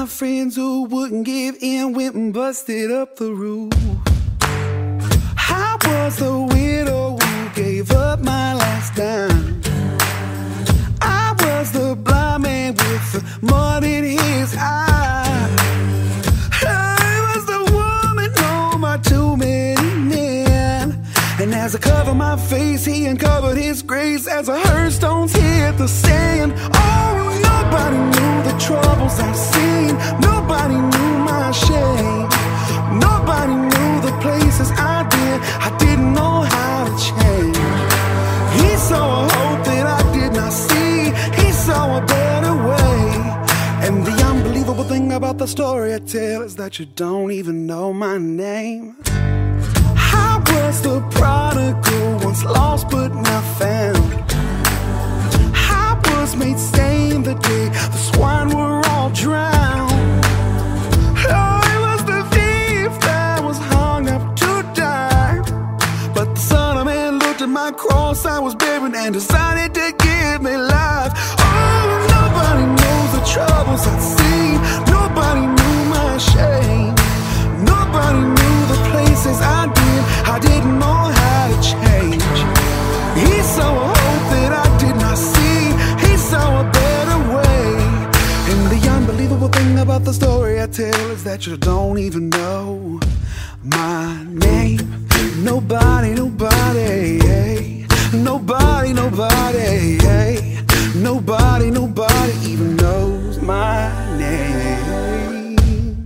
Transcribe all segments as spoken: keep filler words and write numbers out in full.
my friends who wouldn't give in went and busted up the roof. I was the widow who gave up my last dime. I was the blind man with the mud in his eye. I was the woman home my too many men. And as I covered my face, he uncovered his grace as the hearthstones hit the sand. Oh, nobody knew the troubles I've seen. Nobody knew my shame. Nobody knew the places I've been. I didn't know how to change. He saw a hope that I did not see. He saw a better way. And the unbelievable thing about the story I tell is that you don't even know my name. I was the prodigal, once lost but now found. I was made sane the day the swine were all drowned. I was the thief that was hung up to die. But the Son of Man looked at my cross I was bearing and decided to give me life. Oh, nobody knows the troubles I've seen. Nobody knew my shame. Nobody knew the places I'd been. I didn't know how to change. He saw a hope that I did not see. He saw a better way. And the unbelievable thing about the story I tell is that you don't even know my name. Nobody, nobody, hey. Nobody, nobody, hey. Nobody, nobody even knows my name.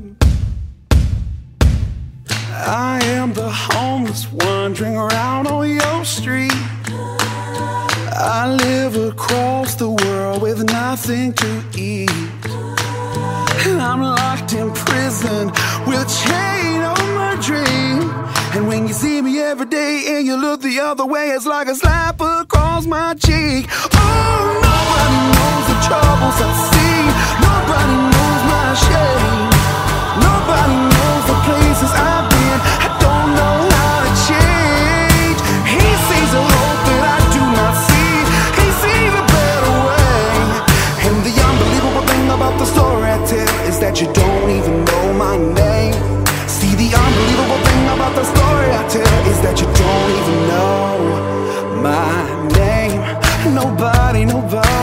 I am the homeless wandering around on your street. I live across the world with nothing to eat. And I'm locked in prison with a chain on my dream. And when you see me every day and you look the other way, it's like a slap across my cheek. Oh, nobody knows the troubles I've seen. Nobody knows my shame. Nobody knows the places I've been. I don't know how to change. He sees a hope that I do not see. He sees a better way. And the unbelievable thing about the story I tell is that you don't even know my name. See, the unbelievable thing about the story I tell is that you don't even know my name. Nobody, nobody